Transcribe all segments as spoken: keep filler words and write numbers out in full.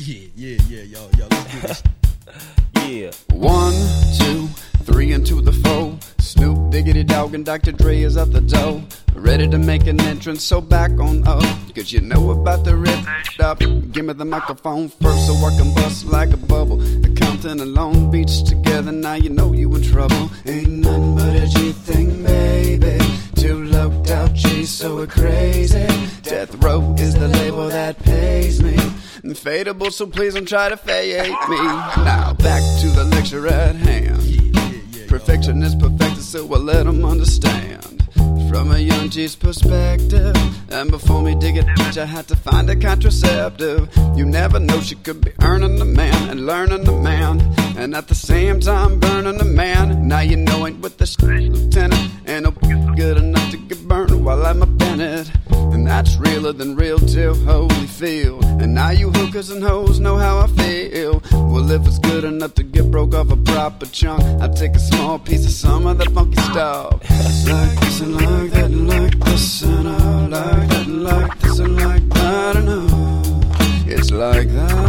Yeah, yeah, yeah, y'all, y'all, let's do this. Yeah. One, two, three into the four. Snoop, Diggity Dogg, and Doctor Dre is at the door, ready to make an entrance, so back on up, cause you know about the rip up. Give me the microphone first so I can bust like a bubble. The Compton and Long Beach together, now you know you in trouble. Ain't nothing but a G thing, baby. Two loped out G's, so we're crazy. Death Row is the label that pays me. Fadeable, so please don't try to fade me. Now back to the lecture at hand. Yeah, yeah, yeah, Perfection is perfected, so I let them understand. From a young G's perspective, and before me dig it, bitch, I had to find a contraceptive. You never know, she could be earning the man and learning the man, and at the same time burning the man. Now you know ain't with the sh- lieutenant, and no good enough to get burned while I'm up in it. And that's realer than real till Holyfield. And now you hookers and hoes know how I feel. Well, if it's good enough to get broke off a proper chunk, I take a small piece of some of that funky stuff. It's like this and like that and like this, and I like that and like this and like that, and oh, it's like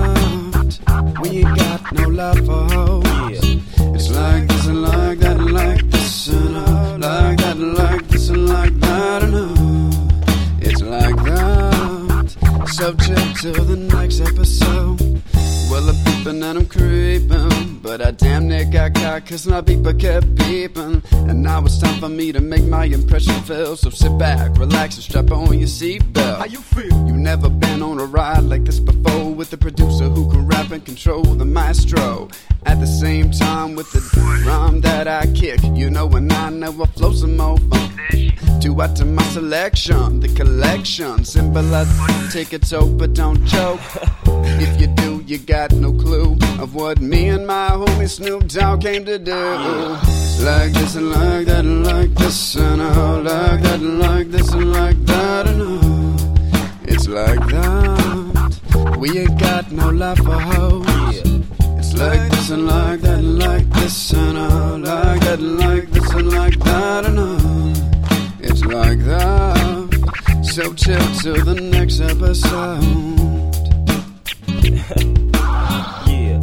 that. We ain't got no love for hoes. It's like this and like that and like this, and I like that and like this and like that, and oh, it's like that. So chill till the next episode. Well, I'm peeping and I'm creeping, but I damn near got caught cause my beeper kept beeping. And now it's time for me to make my impression felt. So sit back, relax, and strap on your seatbelt. How you feel? You never been on a ride like this before, with a producer who can rap and control the maestro. At the same time with the rhyme that I kick, you know, and I never flow some more fun. To add to my selection, the collection symbolize take a toke but don't choke. If you do, you got no clue of what me and my homie Snoop Dogg came to do. It's like this and like that and like this, and I like that and like this and like that, and oh, it's like that. We ain't got no love for hoes. It's like this and like that and like this, and I like that and like this and like that, and oh, it's like that. So chill till the next episode. Yeah.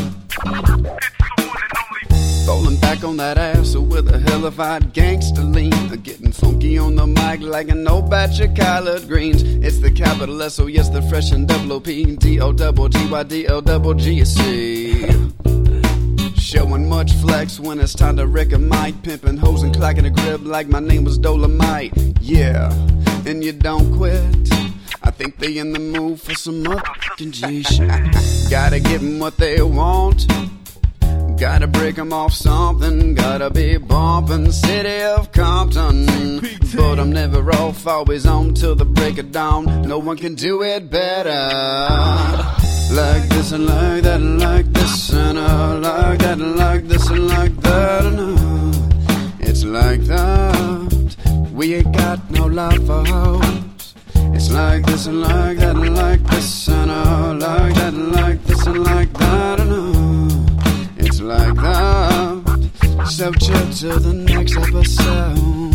Falling back on that ass with a hellified gangster lean, getting funky on the mic like an old batch of collard greens. It's the capital S O, yes, the fresh and double O P, D O double G Y D L double G C. Showing much flex when it's time to wreck a mic, pimping hoes and clacking a grip like my name was Dolomite. Yeah, and you don't quit. I think they in the mood for some motherfucking G shit. Gotta give them what they want. Gotta break them off something. Gotta be bumping City of Compton. But I'm never off, always on till the break of dawn. No one can do it better. Like this and like that and like this, and I like that and like this and like that, and oh, it's like that. We ain't got no love for hoes. It's like this and like that and like this, and I like that and like this and like that, and oh, it's like that. So chill till the next episode.